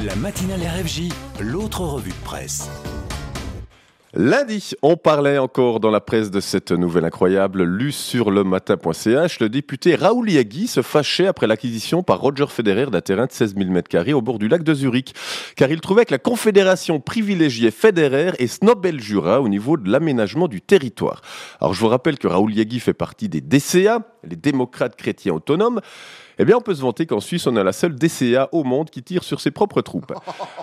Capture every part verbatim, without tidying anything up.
La matinale R F J, l'autre revue de presse. Lundi, on parlait encore dans la presse de cette nouvelle incroyable lue sur le matin point c h. Le député Raoul Yaghi se fâchait après l'acquisition par Roger Federer d'un terrain de seize mille mètres carrés au bord du lac de Zurich, car il trouvait que la Confédération privilégiait Federer et snobait le Jura au niveau de l'aménagement du territoire. Alors je vous rappelle que Raoul Yaghi fait partie des D C A, les démocrates chrétiens autonomes. Eh bien on peut se vanter qu'en Suisse on a la seule D C A au monde qui tire sur ses propres troupes.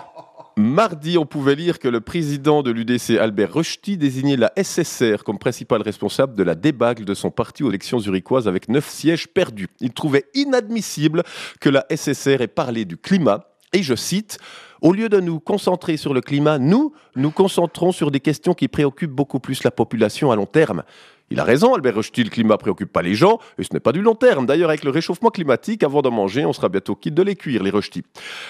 Mardi, on pouvait lire que le président de l'U D C, Albert Rösti, désignait la S S R comme principal responsable de la débâcle de son parti aux élections zurichoises avec neuf sièges perdus. Il trouvait inadmissible que la S S R ait parlé du climat. Et je cite, « Au lieu de nous concentrer sur le climat, nous, nous concentrons sur des questions qui préoccupent beaucoup plus la population à long terme. » Il a raison, Albert Rösti, le climat ne préoccupe pas les gens, et ce n'est pas du long terme. D'ailleurs, avec le réchauffement climatique, avant de manger, on sera bientôt quitte de les cuire, les Rösti.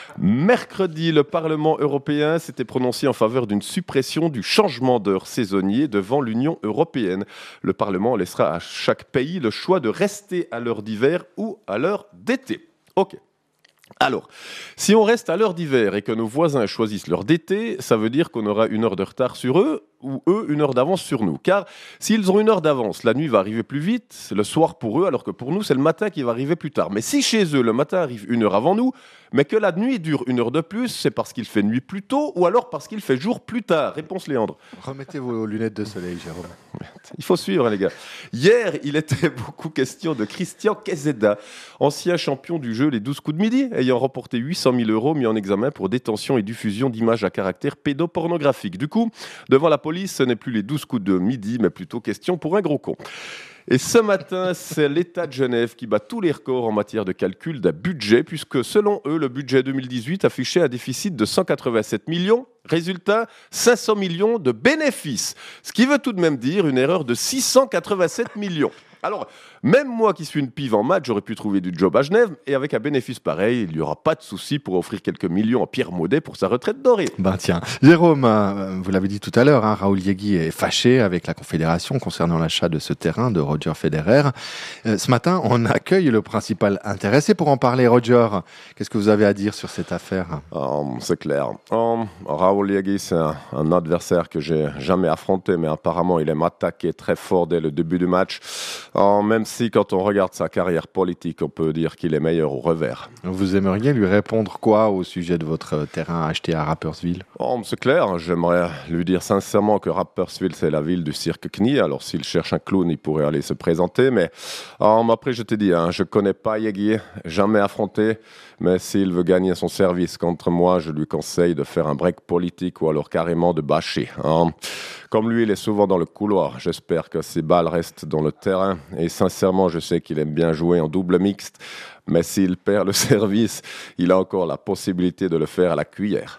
Mercredi, le Parlement européen s'était prononcé en faveur d'une suppression du changement d'heure saisonnier devant l'Union européenne. Le Parlement laissera à chaque pays le choix de rester à l'heure d'hiver ou à l'heure d'été. Ok. Alors, si on reste à l'heure d'hiver et que nos voisins choisissent l'heure d'été, ça veut dire qu'on aura une heure de retard sur eux ou eux une heure d'avance sur nous. Car s'ils ont une heure d'avance, la nuit va arriver plus vite, le soir pour eux, alors que pour nous, c'est le matin qui va arriver plus tard. Mais si chez eux, le matin arrive une heure avant nous, mais que la nuit dure une heure de plus, c'est parce qu'il fait nuit plus tôt ou alors parce qu'il fait jour plus tard. Réponse Léandre. Remettez vos lunettes de soleil, Jérôme. Il faut suivre, hein, les gars. Hier, il était beaucoup question de Christian Quezeda, ancien champion du jeu Les douze coups de midi, ayant remporté huit cent mille euros mis en examen pour détention et diffusion d'images à caractère pédopornographique. Du coup, devant la police, ce n'est plus les douze coups de midi, mais plutôt question pour un gros con. Et ce matin, c'est l'État de Genève qui bat tous les records en matière de calcul d'un budget, puisque selon eux, le budget deux mille dix-huit affichait un déficit de cent quatre-vingt-sept millions. Résultat, cinq cents millions de bénéfices. Ce qui veut tout de même dire une erreur de six cent quatre-vingt-sept millions. Alors, même moi qui suis une pive en maths, j'aurais pu trouver du job à Genève, et avec un bénéfice pareil, il n'y aura pas de souci pour offrir quelques millions à Pierre Maudet pour sa retraite dorée. Ben tiens, Jérôme, euh, vous l'avez dit tout à l'heure, hein, Raoul Yaghi est fâché avec la Confédération concernant l'achat de ce terrain de Roger Federer. Euh, ce matin, on accueille le principal intéressé pour en parler. Roger, qu'est-ce que vous avez à dire sur cette affaire ? um, C'est clair. Um, Raoul Yaghi, c'est un, un adversaire que j'ai jamais affronté, mais apparemment, il aime attaquer très fort dès le début du match. Um, même si, quand on regarde sa carrière politique, on peut dire qu'il est meilleur au revers. Vous aimeriez lui répondre quoi au sujet de votre terrain acheté à Rapperswil ? Oh, c'est clair, j'aimerais lui dire sincèrement que Rapperswil, c'est la ville du cirque Knie. Alors, s'il cherche un clown, il pourrait aller se présenter. Mais um, après, je te dis, hein, je ne connais pas Yaghi, jamais affronté. Mais s'il veut gagner son service contre moi, je lui conseille de faire un break politique ou alors carrément de bâcher. Hein. Comme lui, il est souvent dans le couloir. J'espère que ses balles restent dans le terrain. Et sincèrement, je sais qu'il aime bien jouer en double mixte. Mais s'il perd le service, il a encore la possibilité de le faire à la cuillère.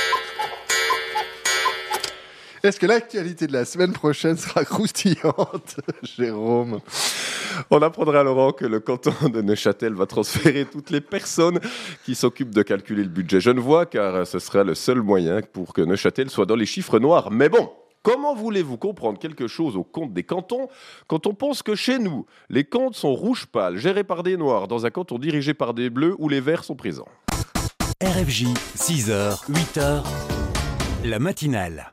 Est-ce que l'actualité de la semaine prochaine sera croustillante, Jérôme ? On apprendra à Laurent que le canton de Neuchâtel va transférer toutes les personnes qui s'occupent de calculer le budget genevois, car ce sera le seul moyen pour que Neuchâtel soit dans les chiffres noirs. Mais bon, comment voulez-vous comprendre quelque chose au compte des cantons quand on pense que chez nous, les comptes sont rouges pâles, gérés par des noirs, dans un canton dirigé par des bleus où les verts sont présents ? R F J, six heures, huit heures, la matinale.